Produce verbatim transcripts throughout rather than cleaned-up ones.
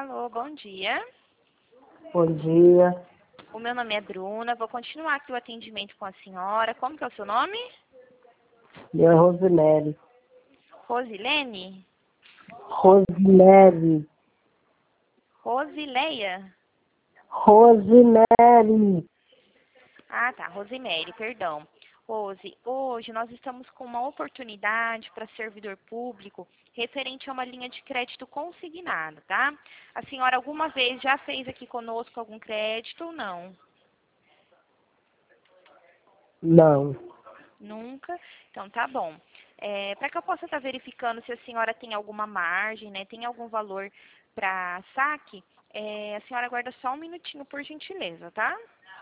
Alô, bom dia. Bom dia. O meu nome é Bruna. Vou continuar aqui o atendimento com a senhora. Como que é o seu nome? Meu é Rosemary. Rosilene? Rosemary. Rosileia? Rosemary. Ah, tá. Rosemary, perdão. Rose, hoje nós estamos com uma oportunidade para servidor público referente a uma linha de crédito consignado, tá? A senhora alguma vez já fez aqui conosco algum crédito ou não? Não. Nunca? Então tá bom. É, para que eu possa estar verificando se a senhora tem alguma margem, né, tem algum valor para saque, é, a senhora aguarda só um minutinho, por gentileza, tá?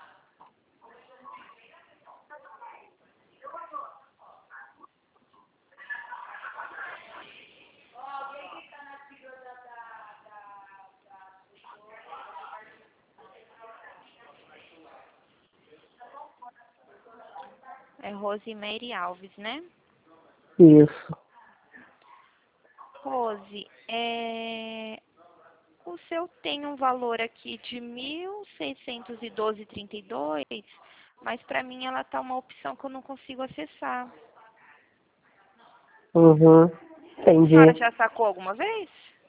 É Rosemary Alves, né? Isso. Rose, é, o seu tem um valor aqui de mil seiscentos e doze e trinta e dois, mas para mim ela tá uma opção que eu não consigo acessar. Uhum. A senhora Entendi. já sacou alguma vez?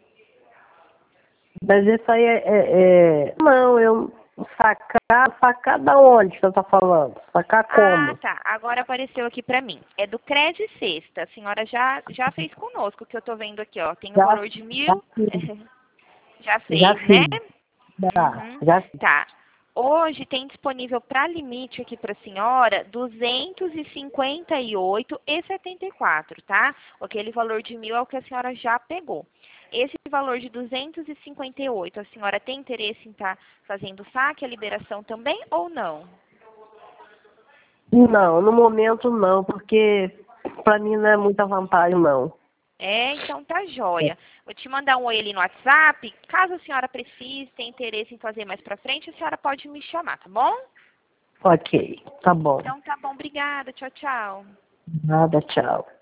Mas isso aí é... é- é- Não, eu... Sacar... Sacar da onde você tá falando? Sacar Ah, como? tá. Agora apareceu aqui pra mim. É do Cred Sexta. A senhora já, já fez conosco, que eu tô vendo aqui, ó. Tem o Já, valor de já mil. fiz. Já Já fez, né? fiz. Já. Uhum. Já fiz. Tá. Hoje tem disponível para limite aqui para a senhora duzentos e cinquenta e oito e setenta e quatro, tá? Aquele valor de mil é o que a senhora já pegou. Esse valor de duzentos e cinquenta e oito, a senhora tem interesse em estar fazendo saque, a liberação também ou não? Não, no momento não, porque pra mim não é muita vantagem, não. É, então tá joia. Vou te mandar um oi ali no WhatsApp. Caso a senhora precise, tenha interesse em fazer mais pra frente, a senhora pode me chamar, tá bom? Ok, tá bom. Então tá bom, obrigada. Tchau, tchau. Nada, tchau.